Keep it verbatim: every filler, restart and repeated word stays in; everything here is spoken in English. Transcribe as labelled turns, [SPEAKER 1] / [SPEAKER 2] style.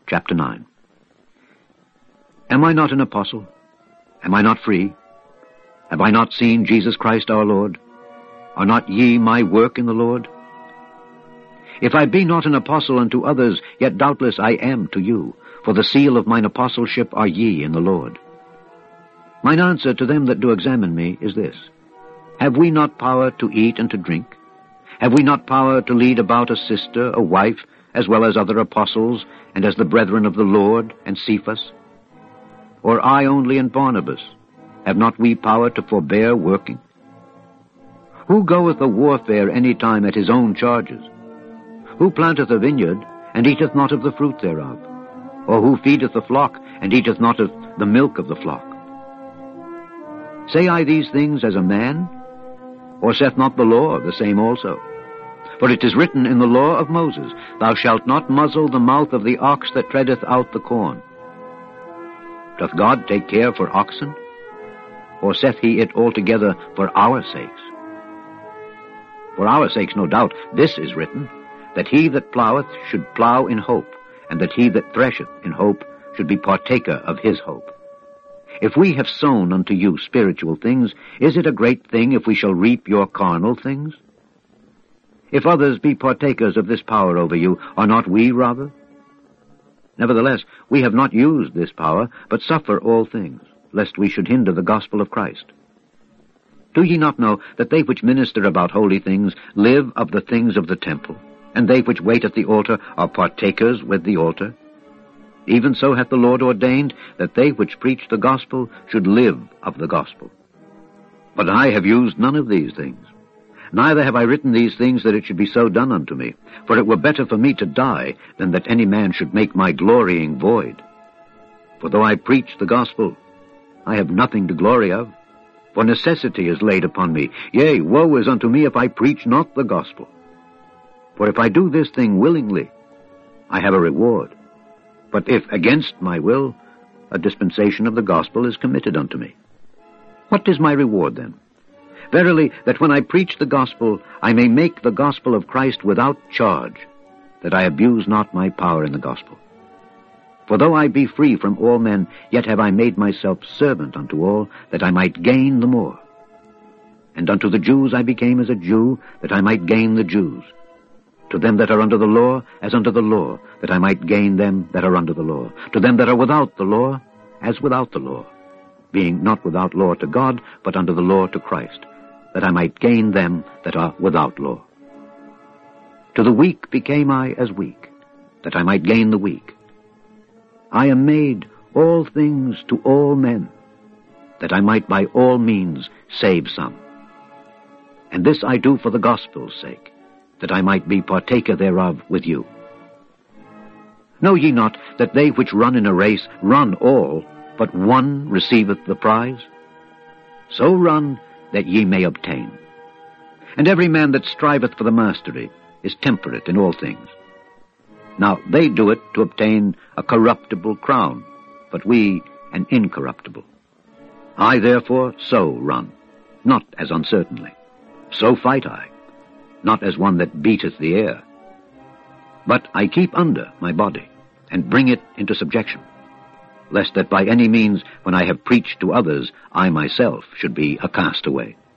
[SPEAKER 1] chapter nine. Am I not an apostle? Am I not free? Have I not seen Jesus Christ our Lord? Are not ye my work in the Lord? If I be not an apostle unto others, yet doubtless I am to you, for the seal of mine apostleship are ye in the Lord. Mine answer to them that do examine me is this: Have we not power to eat and to drink? Have we not power to lead about a sister, a wife, as well as other apostles, and as the brethren of the Lord, and Cephas? Or I only and Barnabas? Have not we power to forbear working? Who goeth a warfare any time at his own charges? Who planteth a vineyard, and eateth not of the fruit thereof? Or who feedeth the flock, and eateth not of the milk of the flock? Say I these things as a man? Or saith not the law the same also? For it is written in the law of Moses, Thou shalt not muzzle the mouth of the ox that treadeth out the corn. Doth God take care for oxen? Or saith he it altogether for our sakes? For our sakes, no doubt, this is written, that he that ploweth should plow in hope, and that he that thresheth in hope should be partaker of his hope. If we have sown unto you spiritual things, is it a great thing if we shall reap your carnal things? If others be partakers of this power over you, are not we rather? Nevertheless, we have not used this power, but suffer all things, lest we should hinder the gospel of Christ. Do ye not know that they which minister about holy things live of the things of the temple, and they which wait at the altar are partakers with the altar? Even so hath the Lord ordained that they which preach the gospel should live of the gospel. But I have used none of these things. Neither have I written these things that it should be so done unto me, for it were better for me to die than that any man should make my glorying void. For though I preach the gospel, I have nothing to glory of, for necessity is laid upon me. Yea, woe is unto me if I preach not the gospel. For if I do this thing willingly, I have a reward. But if against my will, a dispensation of the gospel is committed unto me. What is my reward then? Verily, that when I preach the gospel, I may make the gospel of Christ without charge, that I abuse not my power in the gospel. For though I be free from all men, yet have I made myself servant unto all, that I might gain the more. And unto the Jews I became as a Jew, that I might gain the Jews. To them that are under the law, as under the law, that I might gain them that are under the law. To them that are without the law, as without the law, being not without law to God, but under the law to Christ, that I might gain them that are without law. To the weak became I as weak, that I might gain the weak. I am made all things to all men, that I might by all means save some. And this I do for the gospel's sake, that I might be partaker thereof with you. Know ye not that they which run in a race run all, but one receiveth the prize? So run that ye may obtain. And every man that striveth for the mastery is temperate in all things. Now they do it to obtain a corruptible crown, but we an incorruptible. I therefore so run, not as uncertainly. So fight I, not as one that beateth the air. But I keep under my body, and bring it into subjection, lest that by any means, when I have preached to others, I myself should be a castaway.